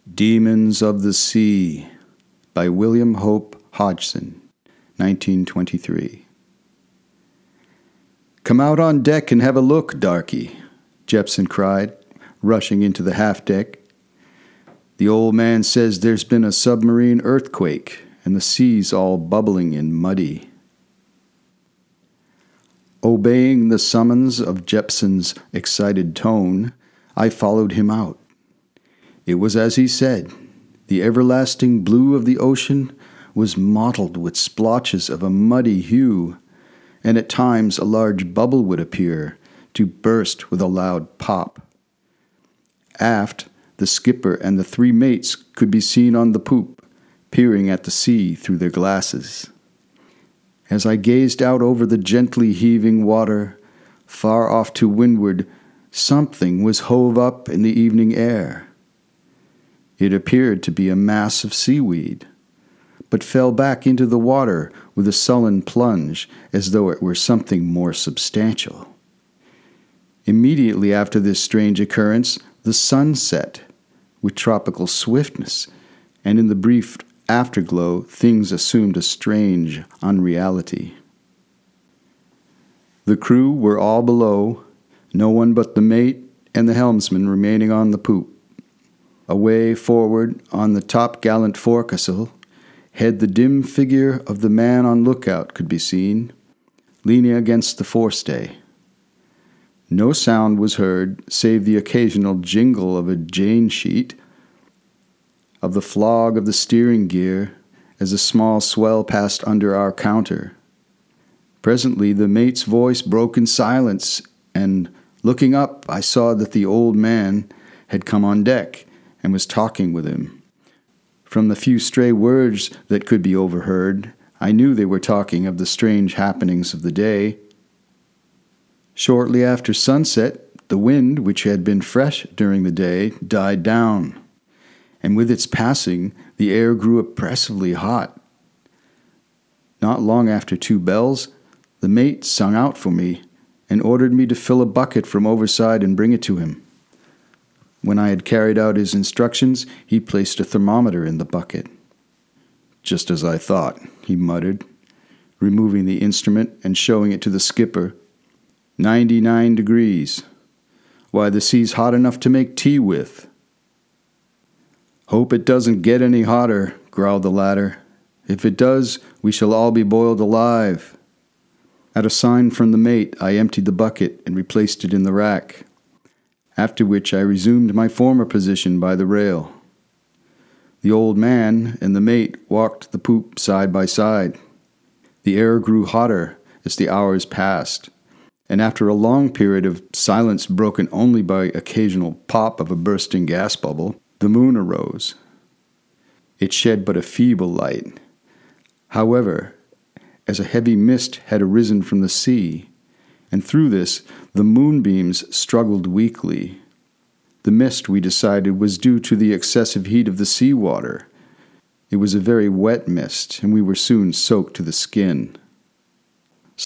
Demons of the Sea by William Hope Hodgson, 1923. "Come out on deck and have a look, darky," Jepson cried, rushing into the half-deck. "The old man says there's been a submarine earthquake, and the sea's all bubbling and muddy." Obeying the summons of Jepson's excited tone, I followed him out. It was as he said. The everlasting blue of the ocean was mottled with splotches of a muddy hue, and at times a large bubble would appear, to burst with a loud pop. Aft, the skipper and the three mates could be seen on the poop, peering at the sea through their glasses. As I gazed out over the gently heaving water, far off to windward, something was hove up in the evening air. It appeared to be a mass of seaweed, but fell back into the water with a sullen plunge as though it were something more substantial. Immediately after this strange occurrence, the sun set with tropical swiftness, and in the brief afterglow things assumed a strange unreality. The crew were all below, no one but the mate and the helmsman remaining on the poop. Away forward on the top-gallant forecastle, head the dim figure of the man on lookout could be seen, leaning against the forestay. No sound was heard save the occasional jingle of a Jane sheet, of the flog of the steering gear as a small swell passed under our counter. Presently the mate's voice broke in silence, and, looking up, I saw that the old man had come on deck and was talking with him. From the few stray words that could be overheard, I knew they were talking of the strange happenings of the day. Shortly after sunset, the wind, which had been fresh during the day, died down, and with its passing, the air grew oppressively hot. Not long after 2 bells, the mate sung out for me and ordered me to fill a bucket from overside and bring it to him. When I had carried out his instructions, he placed a thermometer in the bucket. "Just as I thought," he muttered, removing the instrument and showing it to the skipper. 99 degrees. Why, the sea's hot enough to make tea with." "Hope it doesn't get any hotter," growled the latter. "If it does, we shall all be boiled alive." At a sign from the mate, I emptied the bucket and replaced it in the rack, after which I resumed my former position by the rail. The old man and the mate walked the poop side by side. The air grew hotter as the hours passed, and after a long period of silence broken only by occasional pop of a bursting gas bubble, the moon arose. It shed but a feeble light. However, as a heavy mist had arisen from the sea, and through this the moonbeams struggled weakly. The mist, we decided, was due to the excessive heat of the seawater. It was a very wet mist, and we were soon soaked to the skin.